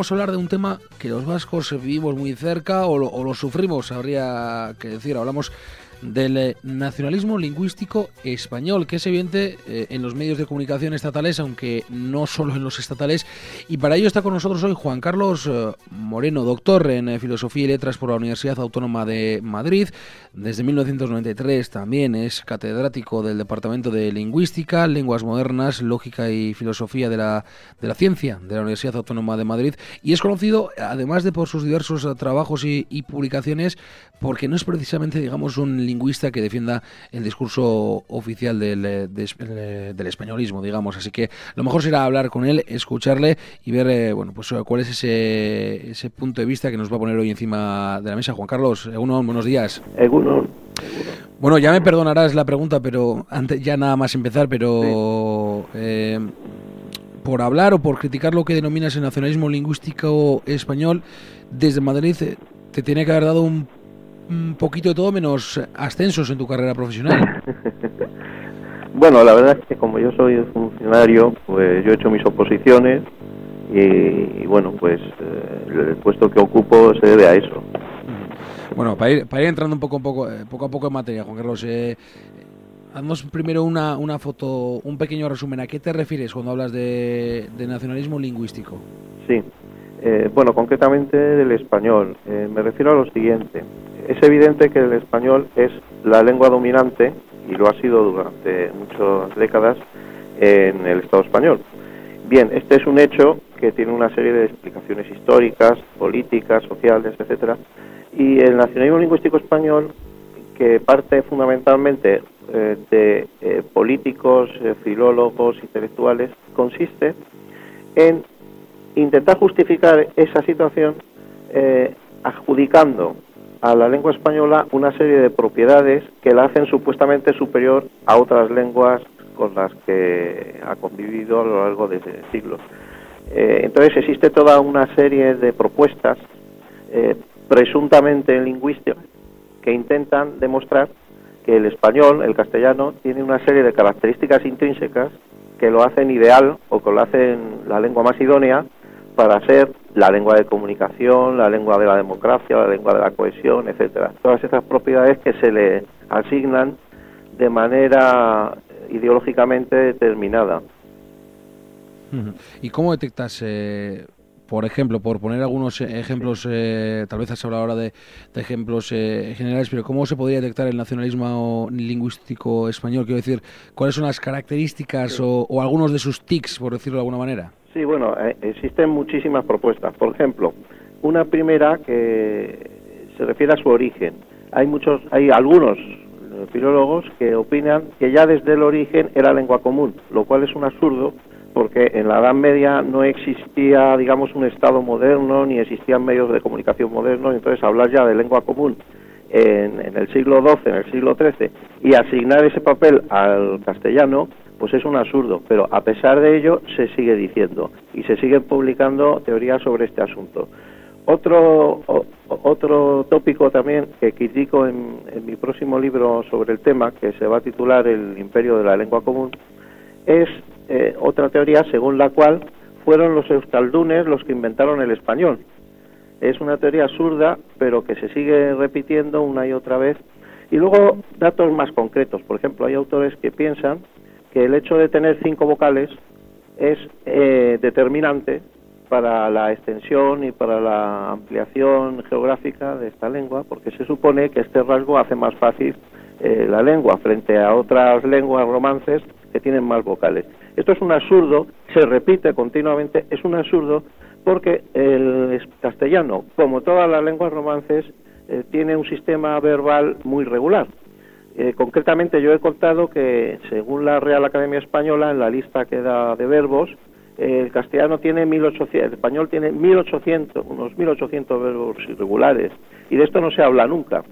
vamos a hablar de un tema que los vascos vivimos muy cerca o lo sufrimos, habría que decir. Hablamos del nacionalismo lingüístico español, que es evidente en los medios de comunicación estatales, aunque no solo en los estatales, y para ello está con nosotros hoy Juan Carlos Moreno, doctor en Filosofía y Letras por la Universidad Autónoma de Madrid. Desde 1993 también es catedrático del Departamento de Lingüística, Lenguas Modernas, Lógica y Filosofía de la Ciencia de la Universidad Autónoma de Madrid, y es conocido, además de por sus diversos trabajos y publicaciones, porque no es precisamente, digamos, un lingüista que defienda el discurso oficial del españolismo, digamos. Así que lo mejor será hablar con él, escucharle y ver pues cuál es ese punto de vista que nos va a poner hoy encima de la mesa. Juan Carlos, Egunon, buenos días. Egunon. Bueno, ya me perdonarás la pregunta, pero antes ya nada más empezar, pero sí. Por hablar o por criticar lo que denominas el nacionalismo lingüístico español, desde Madrid te tiene que haber dado un poquito de todo menos ascensos en tu carrera profesional. Bueno, la verdad es que como yo soy funcionario, pues yo he hecho mis oposiciones y bueno, pues el puesto que ocupo se debe a eso. Bueno, para ir entrando poco a poco en materia, Juan Carlos, haznos primero una foto, un pequeño resumen. ¿A qué te refieres cuando hablas de nacionalismo lingüístico? Sí, bueno, concretamente del español. Me refiero a lo siguiente. Es evidente que el español es la lengua dominante, y lo ha sido durante muchas décadas, en el Estado español. Bien, este es un hecho que tiene una serie de explicaciones históricas, políticas, sociales, etcétera, y el nacionalismo lingüístico español, que parte fundamentalmente de políticos, filólogos, intelectuales, consiste en intentar justificar esa situación adjudicando a la lengua española una serie de propiedades que la hacen supuestamente superior a otras lenguas con las que ha convivido a lo largo de siglos. Entonces existe toda una serie de propuestas presuntamente lingüísticas que intentan demostrar que el español, el castellano, tiene una serie de características intrínsecas que lo hacen ideal o que lo hacen la lengua más idónea para ser la lengua de comunicación, la lengua de la democracia, la lengua de la cohesión, etcétera. Todas esas propiedades que se le asignan de manera ideológicamente determinada. ¿Y cómo detectas, por ejemplo, por poner algunos ejemplos, tal vez has hablado ahora de ejemplos generales, pero cómo se podría detectar el nacionalismo lingüístico español? Quiero decir, ¿cuáles son las características o algunos de sus tics, por decirlo de alguna manera? Sí, bueno, existen muchísimas propuestas. Por ejemplo, una primera que se refiere a su origen. Hay algunos filólogos que opinan que ya desde el origen era lengua común, lo cual es un absurdo, porque en la Edad Media no existía, digamos, un Estado moderno, ni existían medios de comunicación modernos. Entonces hablar ya de lengua común en el siglo XII, en el siglo XIII, y asignar ese papel al castellano, pues es un absurdo, pero a pesar de ello se sigue diciendo y se siguen publicando teorías sobre este asunto. Otro tópico también que critico en mi próximo libro sobre el tema, que se va a titular El imperio de la lengua común, es otra teoría según la cual fueron los euskaldunes los que inventaron el español. Es una teoría absurda, pero que se sigue repitiendo una y otra vez. Y luego datos más concretos. Por ejemplo, hay autores que piensan que el hecho de tener 5 vocales es determinante para la extensión y para la ampliación geográfica de esta lengua, porque se supone que este rasgo hace más fácil la lengua frente a otras lenguas romances que tienen más vocales. Esto es un absurdo, se repite continuamente, es un absurdo porque el castellano, como todas las lenguas romances, tiene un sistema verbal muy regular. Concretamente yo he contado que según la Real Academia Española, en la lista que da de verbos, el castellano tiene 1800, el español tiene unos 1800 verbos irregulares, y de esto no se habla nunca.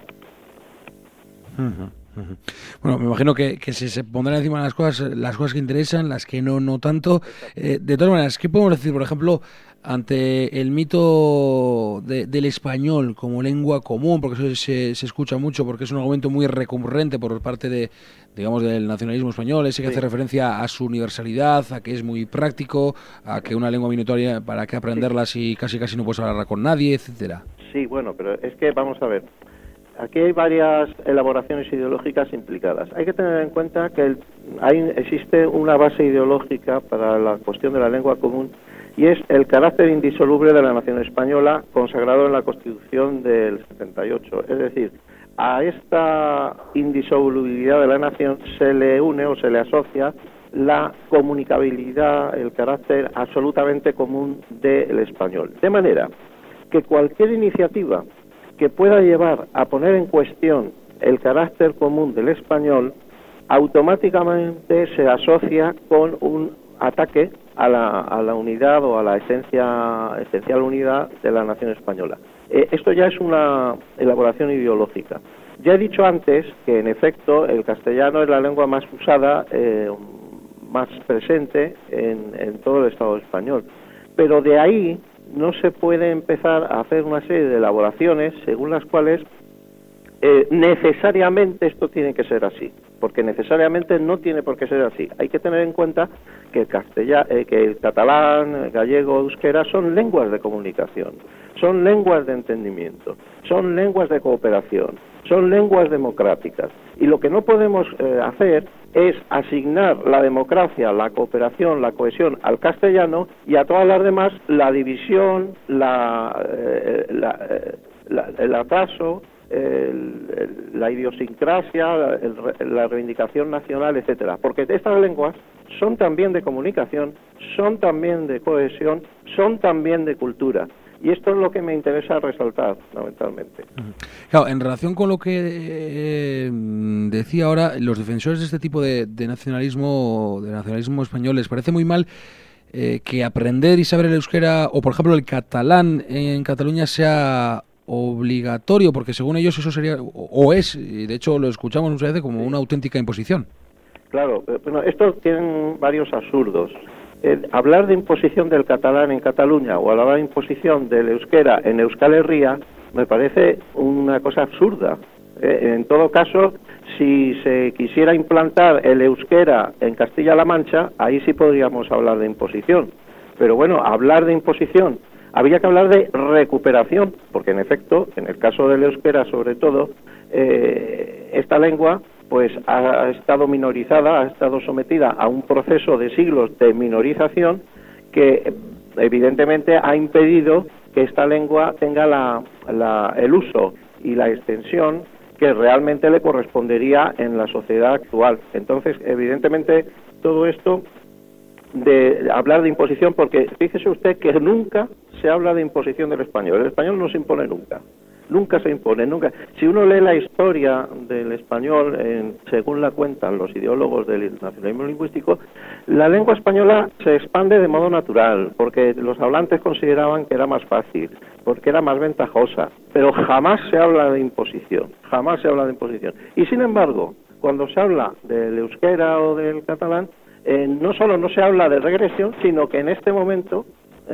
Bueno, me imagino que se pondrán encima las cosas que interesan, las que no tanto. De todas maneras, ¿qué podemos decir? Por ejemplo, ante el mito del español como lengua común, porque eso se escucha mucho, porque es un argumento muy recurrente por parte digamos, del nacionalismo español, ese que hace referencia a su universalidad, a que es muy práctico, a que una lengua minoritaria, para qué aprenderla si casi no puedes hablarla con nadie, etcétera. Sí, bueno, pero es que vamos a ver. Aquí hay varias elaboraciones ideológicas implicadas. Hay que tener en cuenta que existe una base ideológica para la cuestión de la lengua común, y es el carácter indisoluble de la nación española consagrado en la Constitución del 78. Es decir, a esta indisolubilidad de la nación se le une o se le asocia la comunicabilidad, el carácter absolutamente común del español. De manera que cualquier iniciativa que pueda llevar a poner en cuestión el carácter común del español automáticamente se asocia con un ataque a la unidad o a la esencial unidad de la nación española. Esto ya es una elaboración ideológica. Ya he dicho antes que, en efecto, el castellano es la lengua más usada, más presente en todo el Estado español. Pero de ahí no se puede empezar a hacer una serie de elaboraciones según las cuales necesariamente esto tiene que ser así, porque necesariamente no tiene por qué ser así. Hay que tener en cuenta que el catalán, el gallego, euskera son lenguas de comunicación, son lenguas de entendimiento, son lenguas de cooperación, son lenguas democráticas. Y lo que no podemos hacer es asignar la democracia, la cooperación, la cohesión al castellano y a todas las demás la división, el atraso, la idiosincrasia, la reivindicación nacional, etcétera, porque estas lenguas son también de comunicación, son también de cohesión, son también de cultura. Y esto es lo que me interesa resaltar, fundamentalmente. Claro, en relación con lo que decía ahora, los defensores de este tipo de nacionalismo español, les parece muy mal que aprender y saber el euskera, o por ejemplo el catalán en Cataluña, sea obligatorio, porque según ellos eso sería, o es, y de hecho lo escuchamos muchas veces, como una auténtica imposición. Claro, bueno, esto tiene varios absurdos. Hablar de imposición del catalán en Cataluña o hablar de imposición del euskera en Euskal Herria me parece una cosa absurda. En todo caso, si se quisiera implantar el euskera en Castilla-La Mancha, ahí sí podríamos hablar de imposición. Pero bueno, hablar de imposición, habría que hablar de recuperación, porque en efecto, en el caso del euskera sobre todo, esta lengua pues ha estado minorizada, ha estado sometida a un proceso de siglos de minorización que evidentemente ha impedido que esta lengua tenga el uso y la extensión que realmente le correspondería en la sociedad actual. Entonces, evidentemente, todo esto de hablar de imposición, porque fíjese usted que nunca se habla de imposición del español. El español no se impone nunca. Nunca se impone, nunca. Si uno lee la historia del español, según la cuentan los ideólogos del nacionalismo lingüístico, la lengua española se expande de modo natural, porque los hablantes consideraban que era más fácil, porque era más ventajosa, pero jamás se habla de imposición, jamás se habla de imposición. Y sin embargo, cuando se habla del euskera o del catalán, no solo no se habla de regresión, sino que en este momento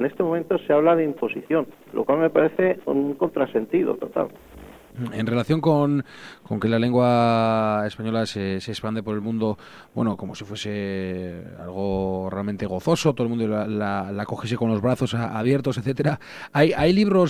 se habla de imposición, lo cual me parece un contrasentido total. En relación con que la lengua española se expande por el mundo, bueno, como si fuese algo realmente gozoso, todo el mundo la cogiese con los brazos abiertos, etcétera. Hay libros,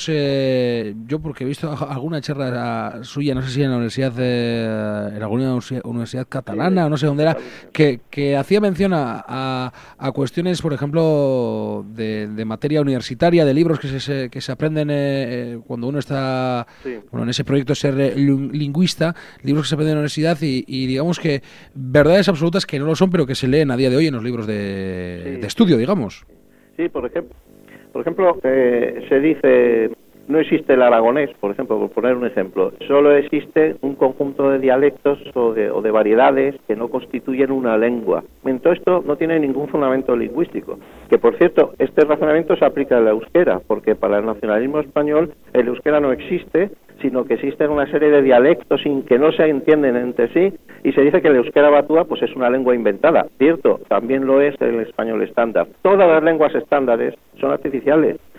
yo porque he visto alguna charla suya, no sé si en la universidad, en alguna universidad catalana o no sé dónde era, que hacía mención a cuestiones, por ejemplo, de materia universitaria, de libros que se aprenden cuando uno está en ese proyecto de ser lingüista, libros que se aprenden en la universidad y digamos que verdades absolutas que no lo son, pero que se leen a día de hoy en los libros de estudio, digamos. Sí, por ejemplo, se dice, no existe el aragonés, por ejemplo, por poner un ejemplo, solo existe un conjunto de dialectos o de variedades que no constituyen una lengua. En todo esto no tiene ningún fundamento lingüístico, que por cierto, este razonamiento se aplica al euskera, porque para el nacionalismo español el euskera no existe, sino que existen una serie de dialectos sin que no se entienden entre sí, y se dice que el euskera batúa pues es una lengua inventada. Cierto, también lo es el español estándar. Todas las lenguas estándares son artificiales.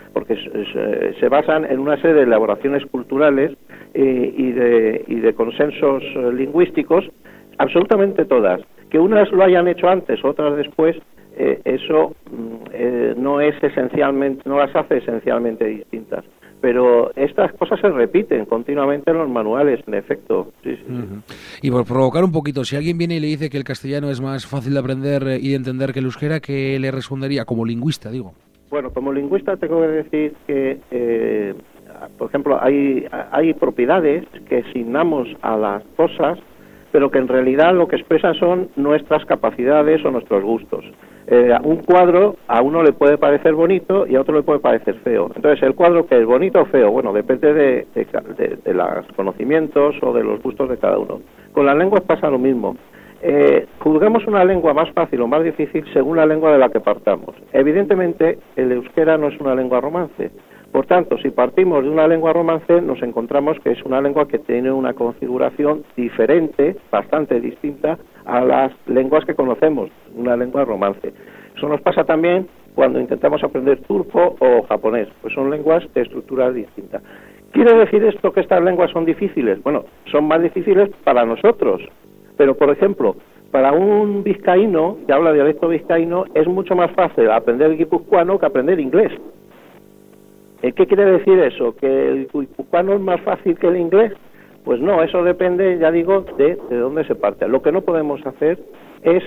porque se basan en una serie de elaboraciones culturales y de consensos lingüísticos, absolutamente todas. Que unas lo hayan hecho antes, otras después, eso no las hace esencialmente distintas. Pero estas cosas se repiten continuamente en los manuales, en efecto. Sí, sí. Uh-huh. Y por provocar un poquito, si alguien viene y le dice que el castellano es más fácil de aprender y de entender que el euskera, ¿qué le respondería? Como lingüista, digo. Bueno, como lingüista tengo que decir que, por ejemplo, hay propiedades que asignamos a las cosas, pero que en realidad lo que expresan son nuestras capacidades o nuestros gustos. Un cuadro a uno le puede parecer bonito y a otro le puede parecer feo. Entonces, el cuadro que es bonito o feo, bueno, depende de los conocimientos o de los gustos de cada uno. Con las lenguas pasa lo mismo. Juzgamos una lengua más fácil o más difícil según la lengua de la que partamos. Evidentemente, el euskera no es una lengua romance. Por tanto, si partimos de una lengua romance, nos encontramos que es una lengua que tiene una configuración diferente, bastante distinta a las lenguas que conocemos, una lengua romance. Eso nos pasa también cuando intentamos aprender turco o japonés, pues son lenguas de estructura distinta. ¿Quiere decir esto que estas lenguas son difíciles? Bueno, son más difíciles para nosotros, pero por ejemplo, para un vizcaíno que habla dialecto vizcaíno es mucho más fácil aprender guipuzcoano que aprender inglés. ¿Qué quiere decir eso? ¿Que el guipuzcoano es más fácil que el inglés? Pues no, eso depende, ya digo, de dónde se parte. Lo que no podemos hacer es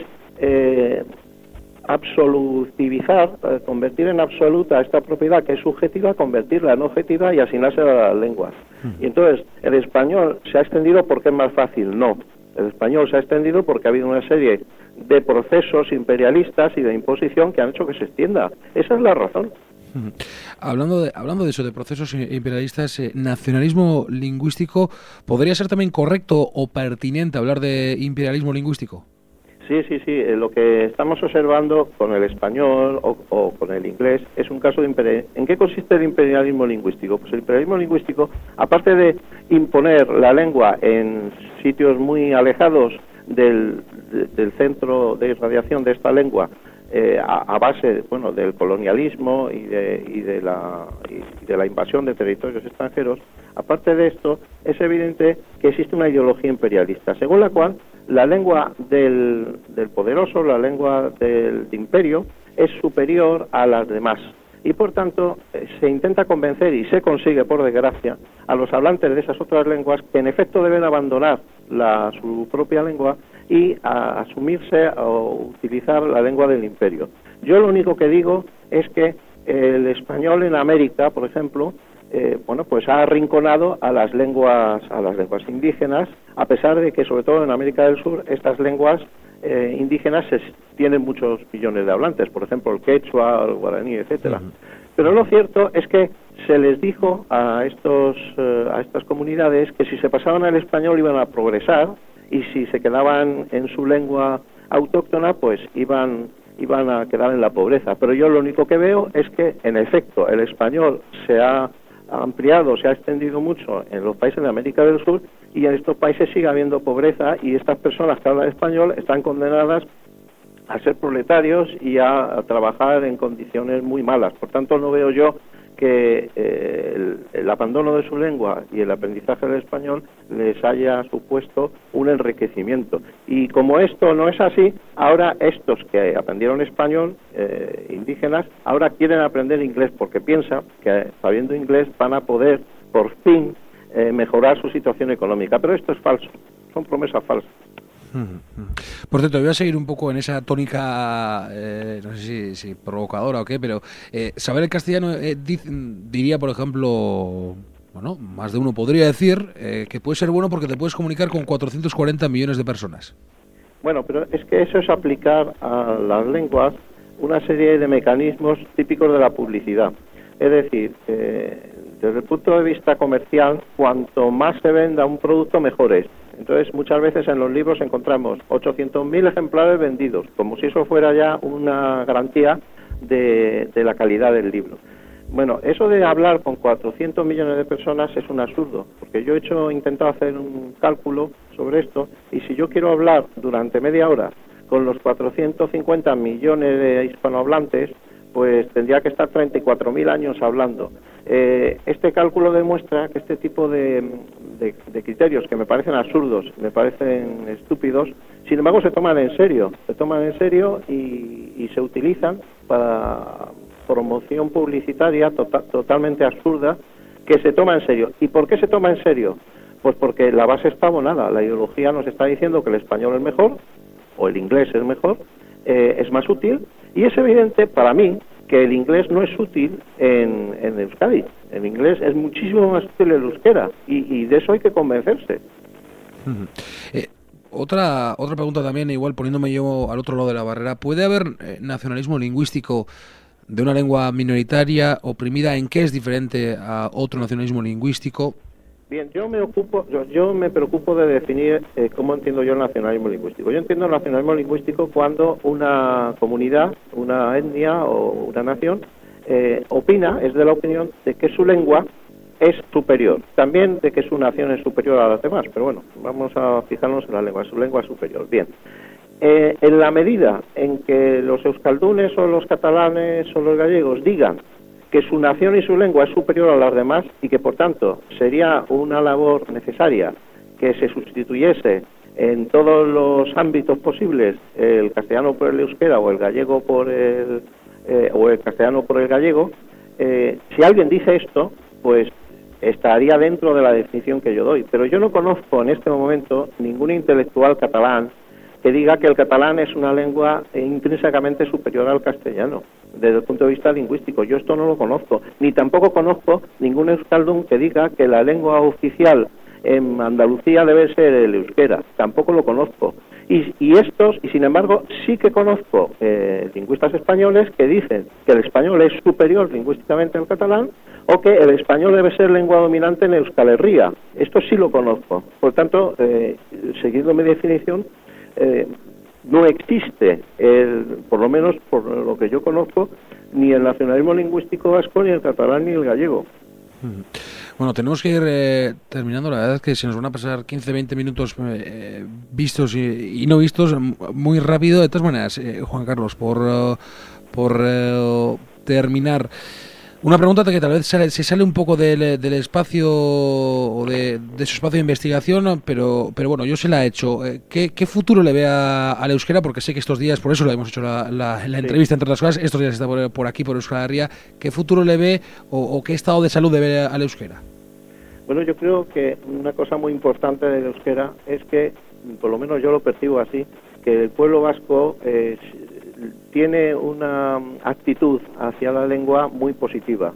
absolutivizar, convertir en absoluta esta propiedad que es subjetiva, convertirla en objetiva y asignársela a las lenguas. Y entonces, el español se ha extendido porque es más fácil. No, el español se ha extendido porque ha habido una serie de procesos imperialistas y de imposición que han hecho que se extienda. Esa es la razón. Hablando de eso, de procesos imperialistas, nacionalismo lingüístico, ¿podría ser también correcto o pertinente hablar de imperialismo lingüístico? Sí. Lo que estamos observando con el español o con el inglés es un caso de imperialismo. ¿En qué consiste el imperialismo lingüístico? Pues el imperialismo lingüístico, aparte de imponer la lengua en sitios muy alejados del centro de irradiación de esta lengua, a base, bueno, del colonialismo y de la invasión de territorios extranjeros, aparte de esto, es evidente que existe una ideología imperialista, según la cual la lengua del poderoso, la lengua del imperio, es superior a las demás. Y por tanto se intenta convencer, y se consigue por desgracia, a los hablantes de esas otras lenguas que en efecto deben abandonar su propia lengua y a asumirse o utilizar la lengua del imperio. Yo lo único que digo es que el español en América, por ejemplo, pues ha arrinconado a las lenguas indígenas, a pesar de que sobre todo en América del Sur estas lenguas indígenas tienen muchos millones de hablantes, por ejemplo el quechua, el guaraní, etcétera. Pero lo cierto es que se les dijo a estas comunidades que si se pasaban al español iban a progresar y si se quedaban en su lengua autóctona pues iban a quedar en la pobreza. Pero yo lo único que veo es que en efecto el español se ha ampliado, se ha extendido mucho en los países de América del Sur y en estos países sigue habiendo pobreza y estas personas que hablan español están condenadas a ser proletarios y a trabajar en condiciones muy malas. Por tanto, no veo yo que el abandono de su lengua y el aprendizaje del español les haya supuesto un enriquecimiento. Y como esto no es así, ahora estos que aprendieron español, indígenas, ahora quieren aprender inglés porque piensan que sabiendo inglés van a poder, por fin, mejorar su situación económica. Pero esto es falso, son promesas falsas. Por cierto, voy a seguir un poco en esa tónica, no sé si provocadora o qué, pero saber el castellano diría, por ejemplo, bueno, más de uno podría decir que puede ser bueno porque te puedes comunicar con 440 millones de personas. Bueno, pero es que eso es aplicar a las lenguas una serie de mecanismos típicos de la publicidad. Es decir, desde el punto de vista comercial, cuanto más se venda un producto, mejor es. Entonces, muchas veces en los libros encontramos 800.000 ejemplares vendidos, como si eso fuera ya una garantía de la calidad del libro. Bueno, eso de hablar con 400 millones de personas es un absurdo, porque yo he intentado hacer un cálculo sobre esto, y si yo quiero hablar durante media hora con los 450 millones de hispanohablantes, pues tendría que estar 34.000 años hablando. Este cálculo demuestra que este tipo de criterios, que me parecen absurdos, me parecen estúpidos, sin embargo se toman en serio y se utilizan para promoción publicitaria totalmente absurda, que se toma en serio. ¿Y por qué se toma en serio? Pues porque la base está abonada. La ideología nos está diciendo que el español es mejor, o el inglés es mejor, es más útil, y es evidente para mí que el inglés no es útil en Euskadi. El inglés es muchísimo más útil el euskera, y de eso hay que convencerse. Otra pregunta también, igual poniéndome yo al otro lado de la barrera. ¿Puede haber nacionalismo lingüístico de una lengua minoritaria oprimida? ¿En qué es diferente a otro nacionalismo lingüístico? Bien, yo me preocupo de definir cómo entiendo yo el nacionalismo lingüístico. Yo entiendo el nacionalismo lingüístico cuando una comunidad, una etnia o una nación es de la opinión de que su lengua es superior. También de que su nación es superior a las demás, pero bueno, vamos a fijarnos en la lengua. Su lengua es superior. Bien. En la medida en que los euskaldunes o los catalanes o los gallegos digan que su nación y su lengua es superior a las demás y que por tanto sería una labor necesaria que se sustituyese en todos los ámbitos posibles el castellano por el euskera o el gallego por o el castellano por el gallego, si alguien dice esto, pues estaría dentro de la definición que yo doy. Pero yo no conozco en este momento ningún intelectual catalán que diga que el catalán es una lengua intrínsecamente superior al castellano, desde el punto de vista lingüístico. Yo esto no lo conozco, ni tampoco conozco ningún euskaldun que diga que la lengua oficial en Andalucía debe ser el euskera, tampoco lo conozco. Y sin embargo, sí que conozco lingüistas españoles que dicen que el español es superior lingüísticamente al catalán, o que el español debe ser lengua dominante en Euskal Herria. Esto sí lo conozco. Por tanto, siguiendo mi definición, no existe, por lo menos por lo que yo conozco, ni el nacionalismo lingüístico vasco, ni el catalán, ni el gallego. Bueno, tenemos que ir terminando. La verdad es que se nos van a pasar 15-20 minutos vistos y no vistos muy rápido. De todas maneras, Juan Carlos, por terminar, una pregunta que tal vez se sale un poco del espacio o de su espacio de investigación, pero bueno, yo se la he hecho. ¿Qué futuro le ve al euskera? Porque sé que estos días, por eso le hemos hecho la entrevista, entre otras cosas, estos días está por aquí, por Euskal Herria. ¿Qué futuro le ve o qué estado de salud le ve al euskera? Bueno, yo creo que una cosa muy importante del euskera es que, por lo menos yo lo percibo así, que el pueblo vasco tiene una actitud hacia la lengua muy positiva,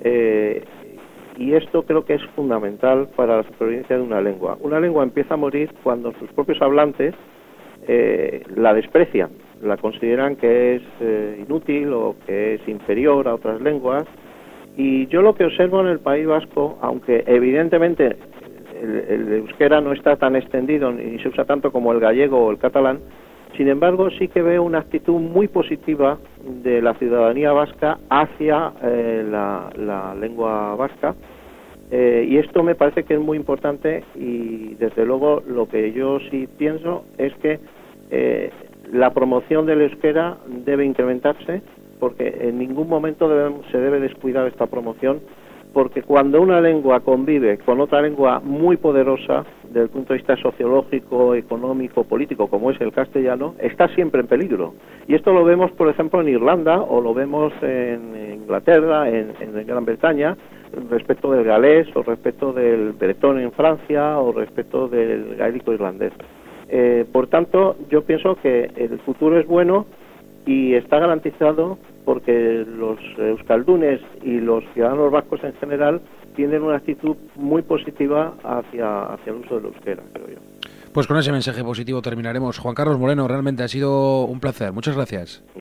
y esto creo que es fundamental para la supervivencia de una lengua. Una lengua empieza a morir cuando sus propios hablantes la desprecian, la consideran que es inútil o que es inferior a otras lenguas. Y yo lo que observo en el País Vasco, aunque evidentemente el euskera no está tan extendido ni se usa tanto como el gallego o el catalán, sin embargo sí que veo una actitud muy positiva de la ciudadanía vasca hacia la lengua vasca, y esto me parece que es muy importante, y desde luego lo que yo sí pienso es que la promoción del euskera debe incrementarse, porque en ningún momento se debe descuidar esta promoción, porque cuando una lengua convive con otra lengua muy poderosa desde el punto de vista sociológico, económico, político, como es el castellano, está siempre en peligro. Y esto lo vemos, por ejemplo, en Irlanda, o lo vemos en Inglaterra, en Gran Bretaña, respecto del galés, o respecto del bretón en Francia, o respecto del gaélico irlandés. Por tanto, yo pienso que el futuro es bueno y está garantizado porque los euskaldunes y los ciudadanos vascos en general tienen una actitud muy positiva hacia el uso del euskera, creo yo. Pues con ese mensaje positivo terminaremos. Juan Carlos Moreno, realmente ha sido un placer. Muchas gracias.